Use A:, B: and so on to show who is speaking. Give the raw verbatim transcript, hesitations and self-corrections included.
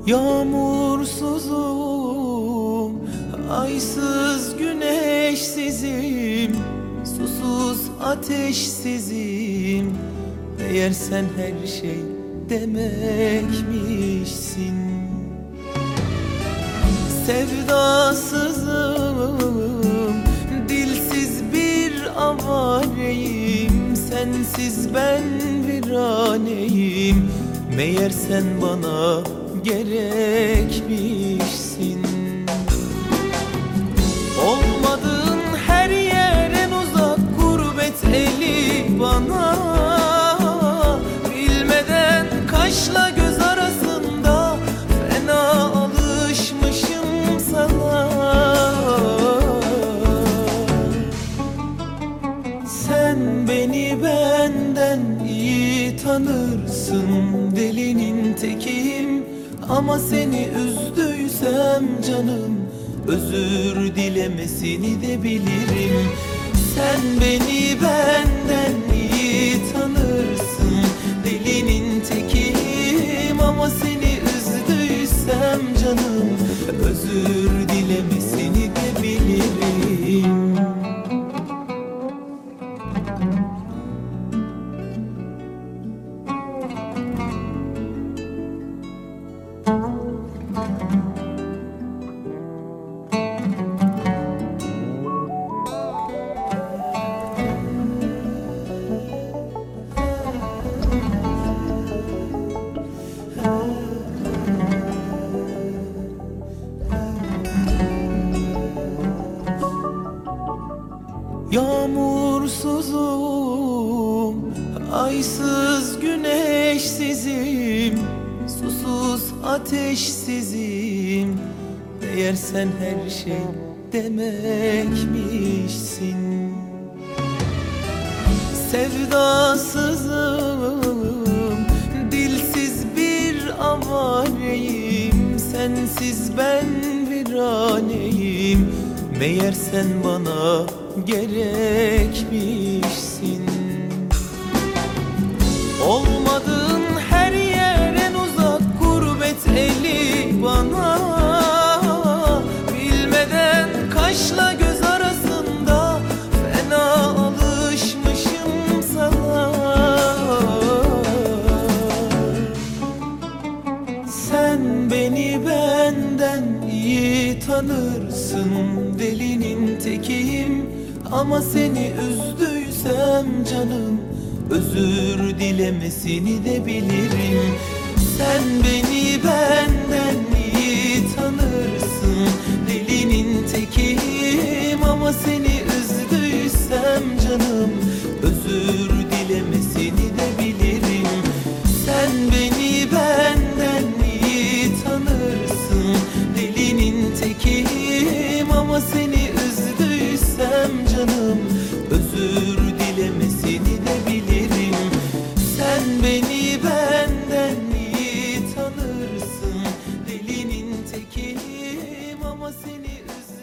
A: Yağmursuzum, aysız güneşsizim, susuz ateşsizim. Meğer sen her şey demekmişsin. Sevdasızım, dilsiz bir avareyim, sensiz ben viraneyim. Meğer sen bana gerekmişsin. Olmadığın her yer en uzak gurbet eli bana. Bilmeden kaşla göz arasında fena alışmışım sana. Sen beni benden iyi tanırsın, delinin tekiyim. Ama seni üzdüysem canım, özür dilemesini de bilirim. Sen beni benden iyi tanırsın, delinin tekiyim. Ama seni üzdüysem canım, özür dilemesini de bilirim. Yağmursuzum, aysız güneşsizim, susuz ateşsizim. Meğer sen her şey demekmişsin. Sevdasızım, dilsiz bir avareyim, sensiz ben viraneyim. Meğer sen bana gerekmişsin. Olmadığın her yer en uzak gurbet eli bana. Bilmeden kaşla göz arasında fena alışmışım sana. Sen beni benden iyi tanırsın, delinin tekiyim. Ama seni üzdüysem canım, özür dilemesini de bilirim. Sen beni benden iyi tanırsın, delinin tekiyim. Ama seni üzdüysem canım, özür dilemesini de bilirim. Sen beni benden iyi tanırsın, delinin tekiyim. Ama seni üzdüysem canım, özür dilemesini de bilirim. Sen beni benden iyi tanırsın, delinin tekiyim. Ama seni üzdüysem